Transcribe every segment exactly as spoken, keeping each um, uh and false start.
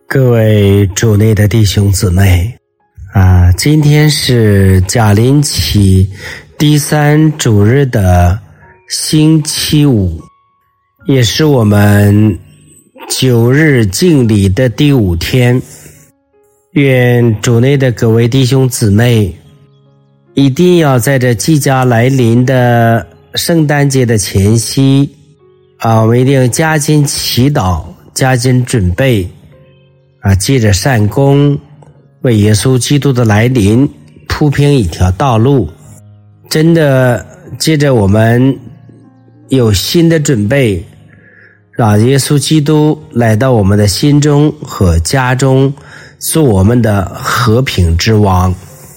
各位主内的弟兄姊妹啊，今天是甲临期第三主日的星期五，也是我们九日敬礼的第五天。愿主内的各位弟兄姊妹一定要在这即将来临的圣诞节的前夕啊，我们一定要加紧祈祷，加紧准备啊，借着善功为耶稣基督的来临铺平一条道路。真的借着我们有新的准备，让耶稣基督来到我们的心中和家中，做我们的和平之王。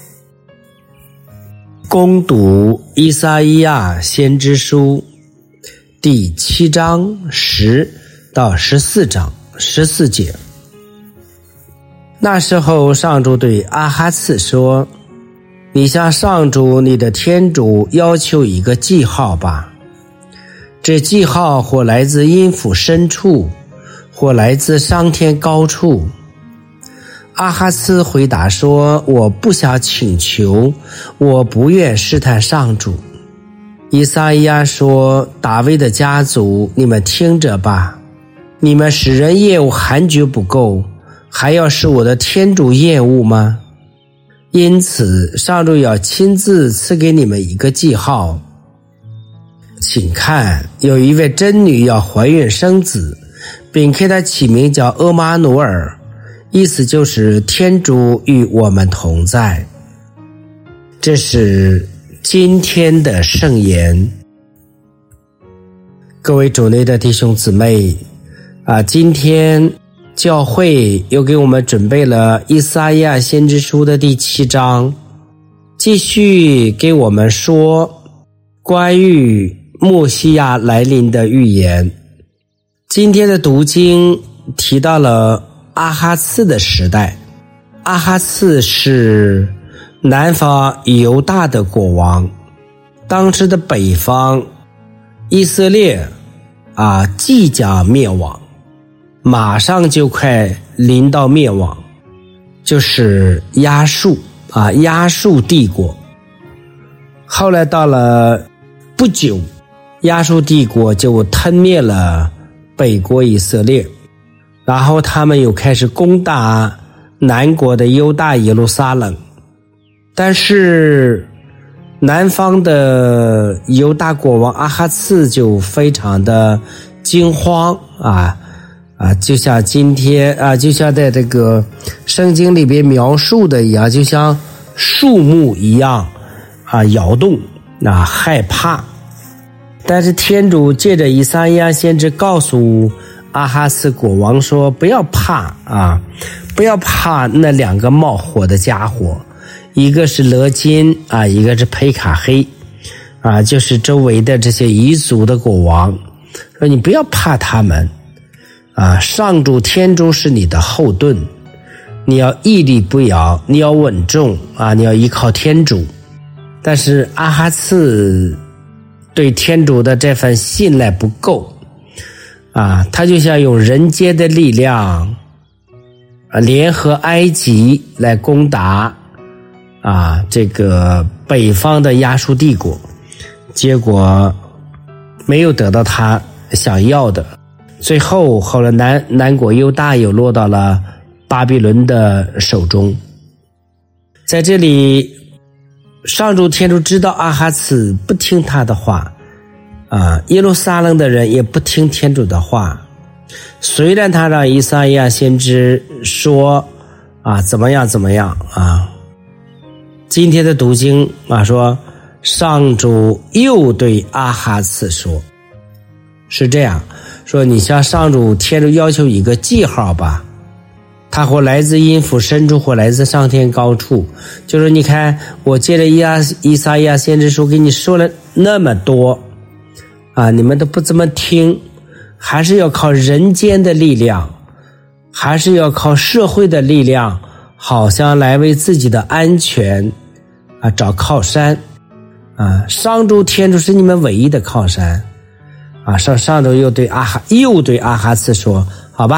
攻读以赛亚先知书第七章十到十四章十四节。那时候上主对阿哈次说，你向上主你的天主要求一个记号吧，这记号或来自阴府深处，或来自上天高处。阿哈斯回答说，我不想请求，我不愿试探上主。以赛亚说，大卫的家族，你们听着吧，你们使人厌恶还觉不够，还要使我的天主厌恶吗？因此上主要亲自赐给你们一个记号，请看，有一位真女要怀孕生子，并给她起名叫厄玛努尔，意思就是天主与我们同在。这是今天的圣言。各位主内的弟兄姊妹啊，今天教会又给我们准备了以赛亚先知书的第七章，继续给我们说关于默西亚来临的预言。今天的读经提到了阿哈次的时代。阿哈次是南方犹大的国王，当时的北方以色列啊即将灭亡，马上就快临到灭亡，就是亚述啊亚述帝国。后来到了不久，亚述帝国就吞灭了北国以色列，然后他们又开始攻打南国的犹大耶路撒冷。但是南方的犹大国王阿哈次就非常的惊慌啊啊，就像今天啊，就像在这个圣经里边描述的一样，就像树木一样啊摇动啊害怕。但是天主借着以赛亚先知告诉阿哈斯国王说，不要怕啊，不要怕那两个冒火的家伙，一个是勒金啊，一个是佩卡黑啊，就是周围的这些彝族的国王，说你不要怕他们啊，上主天主是你的后盾，你要屹立不摇，你要稳重啊，你要依靠天主。但是阿哈次对天主的这份信赖不够啊，他就想用人间的力量啊，联合埃及来攻打啊这个北方的亚述帝国，结果没有得到他想要的。最后后来南南国犹大又落到了巴比伦的手中。在这里上主天主知道阿哈次不听他的话啊，耶路撒冷的人也不听天主的话。虽然他让以赛亚先知说啊怎么样怎么样啊，今天的读经啊说，上主又对阿哈次说，是这样说，你向上主天主要求一个记号吧，他或来自阴府深处，或来自上天高处。就是你看，我借着以赛亚先知书给你说了那么多啊，你们都不怎么听，还是要靠人间的力量，还是要靠社会的力量，好像来为自己的安全啊找靠山啊。上主天主是你们唯一的靠山啊。上上主又对阿哈又对阿哈次说，好吧，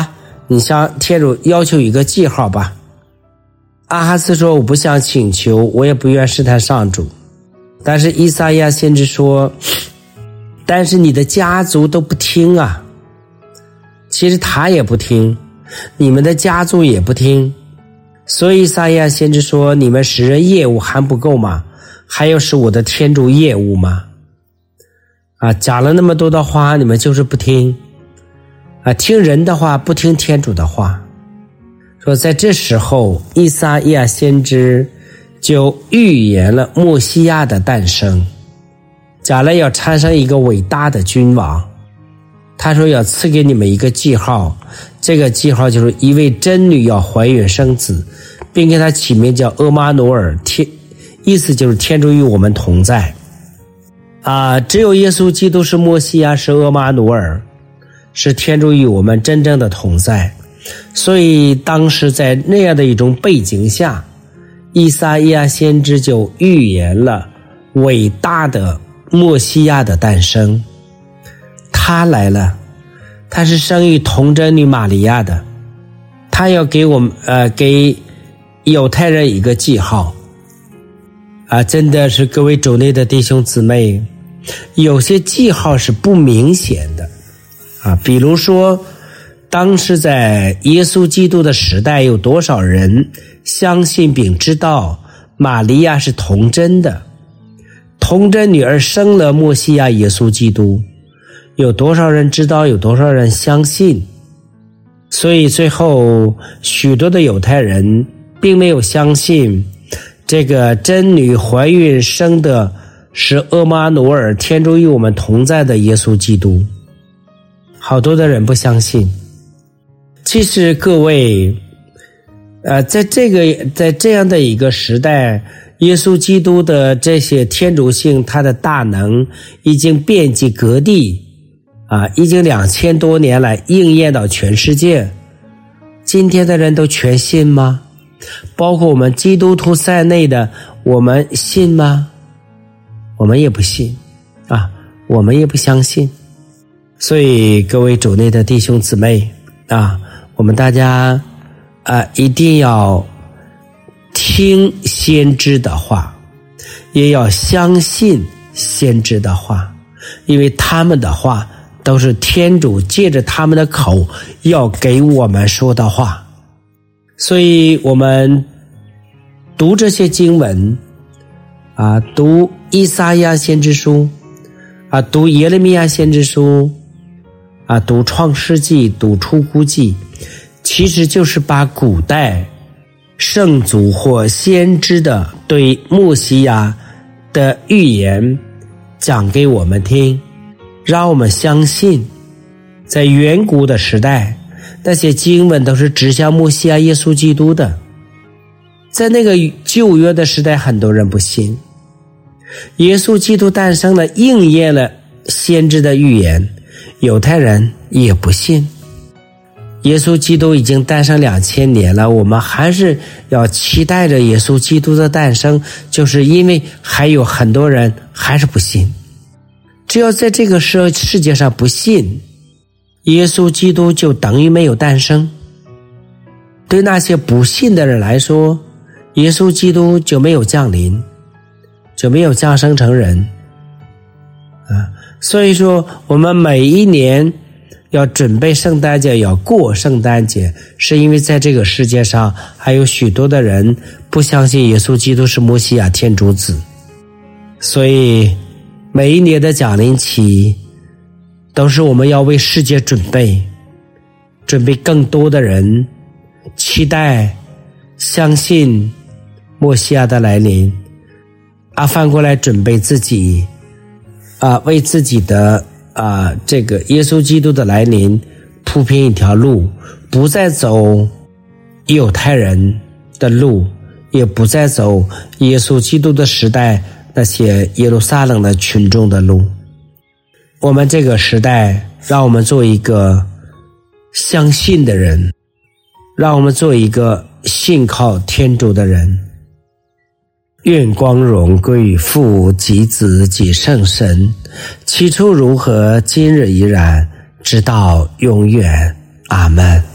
你向天主要求一个记号吧。阿哈斯说，我不想请求，我也不愿试探上主。但是以赛亚先知说，但是你的家族都不听啊。其实他也不听，你们的家族也不听。所以以赛亚先知说，你们使人业务还不够吗？还要使我的天主业务吗？啊，讲了那么多的话，你们就是不听啊，听人的话，不听天主的话。说在这时候，以赛亚先知就预言了默西亚的诞生，将来要产生一个伟大的君王。他说要赐给你们一个记号，这个记号就是一位真女要怀孕生子，并给他起名叫厄玛努尔，天意思就是天主与我们同在啊！只有耶稣基督是默西亚，是厄玛努尔，是天主与我们真正的同在。所以当时在那样的一种背景下，以赛亚先知就预言了伟大的默西亚的诞生。他来了，他是生于童贞女玛利亚的，他要给我们呃给犹太人一个记号啊！真的是各位主内的弟兄姊妹，有些记号是不明显的啊，比如说当时在耶稣基督的时代，有多少人相信并知道玛利亚是童贞的，童贞女儿生了默西亚耶稣基督，有多少人知道，有多少人相信。所以最后许多的犹太人并没有相信这个真女怀孕生的是厄玛努尔，天主与我们同在的耶稣基督，好多的人不相信。其实各位呃，在这个在这样的一个时代，耶稣基督的这些天主性，他的大能已经遍及各地啊，已经两千多年来应验到全世界。今天的人都全信吗？包括我们基督徒在内的，我们信吗？我们也不信啊，我们也不相信。所以各位主内的弟兄姊妹啊，我们大家啊一定要听先知的话，也要相信先知的话，因为他们的话都是天主借着他们的口要给我们说的话。所以我们读这些经文啊，读以赛亚先知书啊，读耶利米亚先知书啊，读创世纪，读出谷记，其实就是把古代圣祖或先知的对默西亚的预言讲给我们听，让我们相信在远古的时代，那些经文都是指向默西亚耶稣基督的。在那个旧约的时代，很多人不信，耶稣基督诞生了，应验了先知的预言，犹太人也不信。耶稣基督已经诞生两千年了，我们还是要期待着耶稣基督的诞生，就是因为还有很多人还是不信。只要在这个世世界上不信，耶稣基督就等于没有诞生。对那些不信的人来说，耶稣基督就没有降临，就没有降生成人啊。所以说我们每一年要准备圣诞节，要过圣诞节，是因为在这个世界上还有许多的人不相信耶稣基督是默西亚天主子。所以每一年的降临期都是我们要为世界准备，准备更多的人期待相信默西亚的来临啊，反过来准备自己啊，为自己的啊这个耶稣基督的来临铺平一条路，不再走犹太人的路，也不再走耶稣基督的时代那些耶路撒冷的群众的路。我们这个时代让我们做一个相信的人，让我们做一个信靠天主的人。愿光荣归于父及子及圣神，起初如何，今日依然，直到永远。阿们。